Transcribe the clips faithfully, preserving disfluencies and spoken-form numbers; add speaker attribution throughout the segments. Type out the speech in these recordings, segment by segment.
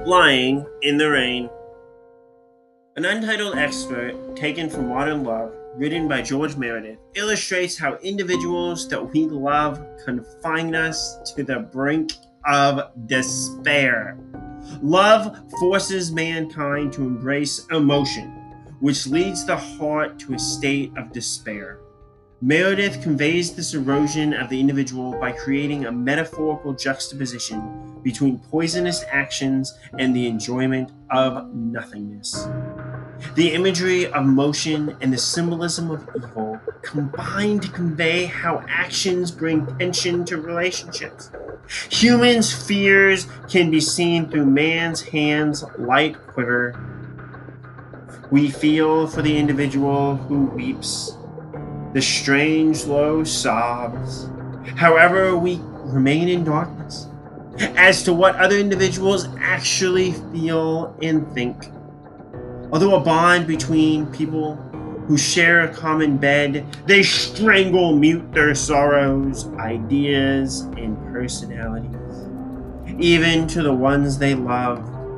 Speaker 1: Lying in the Rain. An untitled excerpt taken from Modern Love, written by George Meredith, illustrates how individuals that we love confine us to the brink of despair. Love forces mankind to embrace emotion, which leads the heart to a state of despair. Meredith conveys this erosion of the individual by creating a metaphorical juxtaposition between poisonous actions and the enjoyment of nothingness. The imagery of motion and the symbolism of evil combine to convey how actions bring tension to relationships. Humans' fears can be seen through man's hand's light quiver. We feel for the individual who weeps, the strange low sobs. However, we remain in darkness as to what other individuals actually feel and think. Although a bond between people who share a common bed, they strangle mute their sorrows, ideas, and personalities, even to the ones they love.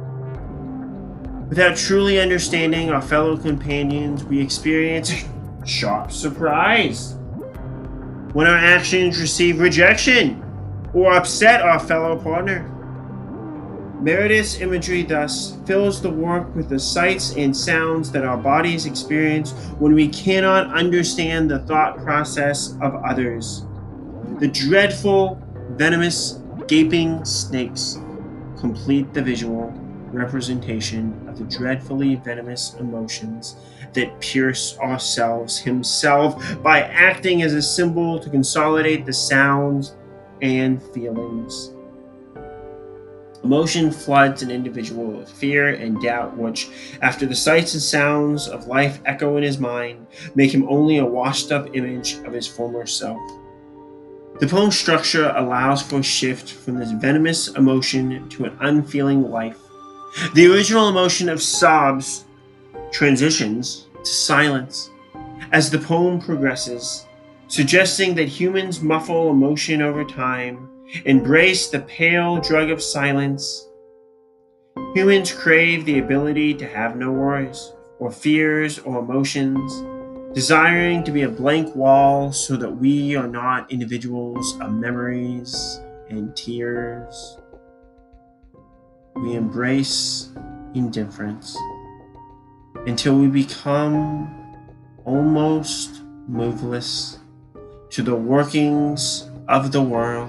Speaker 1: Without truly understanding our fellow companions, we experience sharp surprise when our actions receive rejection or upset our fellow partner. Meredith's imagery thus fills the work with the sights and sounds that our bodies experience when we cannot understand the thought process of others. The dreadful, venomous, gaping snakes complete the visual representation of the dreadfully venomous emotions that pierce ourselves himself by acting as a symbol to consolidate the sounds and feelings. Emotion floods an individual with fear and doubt which, after the sights and sounds of life echo in his mind, make him only a washed-up image of his former self. The poem's structure allows for a shift from this venomous emotion to an unfeeling life. The original emotion of sobs transitions to silence as the poem progresses, suggesting that humans muffle emotion over time, embrace the pale drug of silence. Humans crave the ability to have no worries, or fears, or emotions, desiring to be a blank wall so that we are not individuals of memories and tears. We embrace indifference until we become almost moveless to the workings of the world.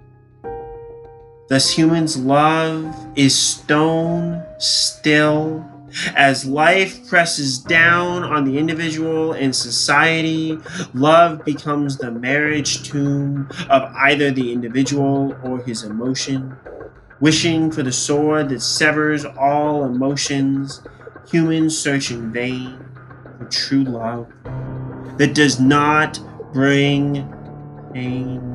Speaker 1: Thus, humans' love is stone still as life presses down on the individual and society. Love becomes the marriage tomb of either the individual or his emotion. Wishing for the sword that severs all emotions, humans search in vain for true love that does not bring pain.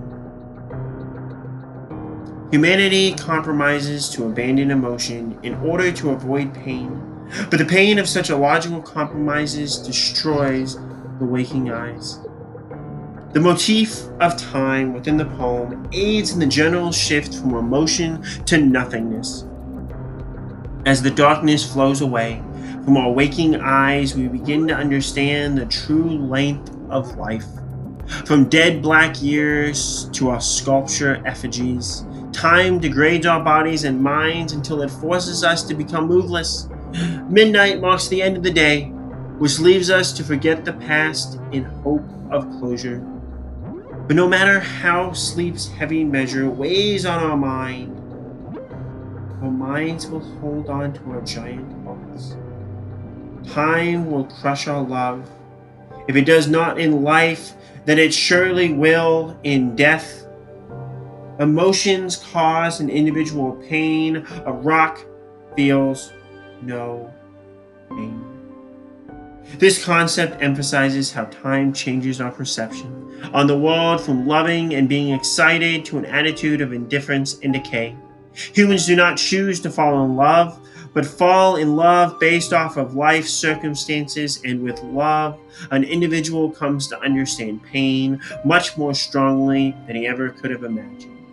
Speaker 1: Humanity compromises to abandon emotion in order to avoid pain, but the pain of such illogical compromises destroys the waking eyes. The motif of time within the poem aids in the general shift from emotion to nothingness. As the darkness flows away from our waking eyes, we begin to understand the true length of life. From dead black years to our sculpture effigies, time degrades our bodies and minds until it forces us to become moveless. Midnight marks the end of the day, which leaves us to forget the past in hope of closure. But no matter how sleep's heavy measure weighs on our mind, our minds will hold on to our giant hearts. Time will crush our love. If it does not in life, then it surely will in death. Emotions cause an individual pain. A rock feels no pain. This concept emphasizes how time changes our perception on the world from loving and being excited to an attitude of indifference and decay. Humans do not choose to fall in love, but fall in love based off of life circumstances, and with love, an individual comes to understand pain much more strongly than he ever could have imagined.